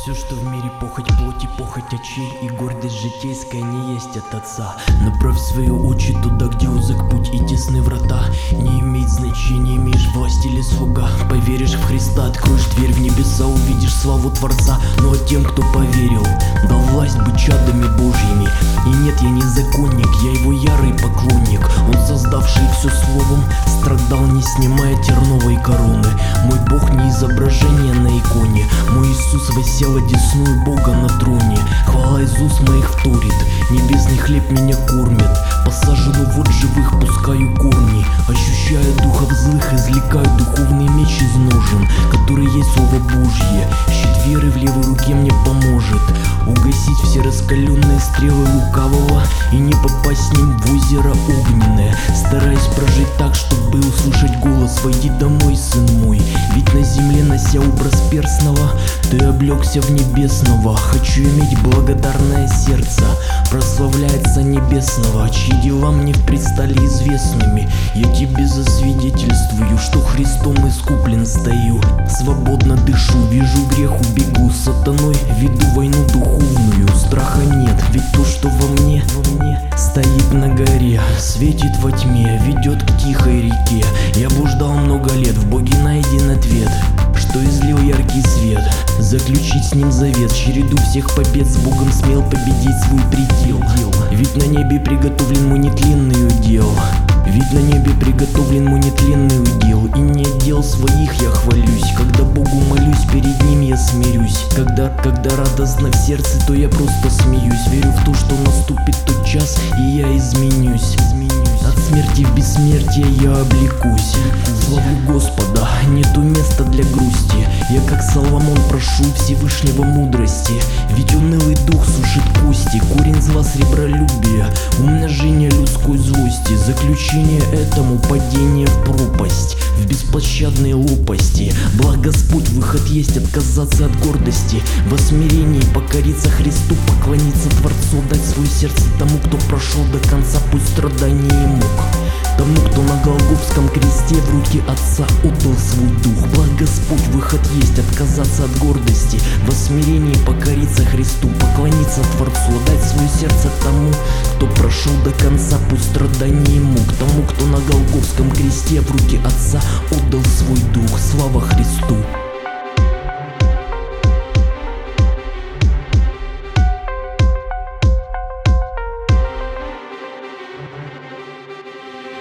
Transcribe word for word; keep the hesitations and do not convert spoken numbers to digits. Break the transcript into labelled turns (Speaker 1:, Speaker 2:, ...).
Speaker 1: Все, что в мире похоть плоти, похоть очей и гордость житейская не есть от Отца. Направь свои очи туда, где узок путь и тесны врата. Не имеет значения, имеешь власть или слуга. Поверишь в Христа, откроешь дверь в небеса, увидишь славу Творца. Ну а тем, кто поверил, дал власть быть чадами Божьими. И нет, я не законник, я его ярый поклонник. Он, создавший все словом, страдал, не снимая терновой короны. Мой Бог не изображение на иконе, мой Иисус воссел одесную Бога на троне. Хвала из уст моих вторит, небесный хлеб меня кормит. Посаженный в вод живых пускаю корни, ощущая духов злых, извлекаю духовный меч из ножен, который есть Слово Божье. Щит веры в левой руке мне поможет угасить все раскаленные стрелы лукавого и не попасть с ним в озеро огненное. Стараюсь прожить так, чтобы услышать голос: «Войди домой, сын мой». Ведь на земле, нося образ перстного, ты облегся в небесного. Хочу иметь благодарное сердце, прославляется небесного, чьи дела мне предстали известными. Я тебе засвидетельствую, что Христом искуплен стою. Свободно дышу, вижу грех, убегу с сатаной, веду войну духовную. Страха нет, ведь то, что во мне, во мне стоит на горе, светит во тьме, ведет к тихой реке. Я блуждал много лет, в Боге найден ответ, что излил яркий свет. Заключить с ним завет, череду всех побед, с Богом смел победить свой предел. Ведь на небе приготовлен мой нетленный удел. Ведь на небе приготовлен мой нетленный удел. И не дел своих я хвалюсь, когда Богу молюсь, перед Ним я смирюсь. Когда, когда радостно в сердце, то я просто смеюсь. Верю в то, что наступит тот час, и я изменюсь. От смерти в бессмертие я облекусь. Славу Господа, нету места для грусти. Я как Соломон прошу Всевышнего мудрости. Ведь унылый дух сушит кости, корень зла сребролюбия, умножение людской злости. Заключение этому падение в пропасть, в беспощадной лопасти. Благ Господь, выход есть, отказаться от гордости, во смирении покориться Христу, поклониться Творцу, дать свое сердце тому, кто прошел до конца путь страданий и мук. Тому, кто на Голгофском кресте в руки Отца отдал свой дух. Благ Господь, выход есть, отказаться от гордости, во смирении покориться Христу, поклониться Творцу, дать свое сердце тому, кто прошел до конца путь страданий и мук. Тому, кто на Голгофском кресте в руки Отца отдал свой дух. Слава Христу!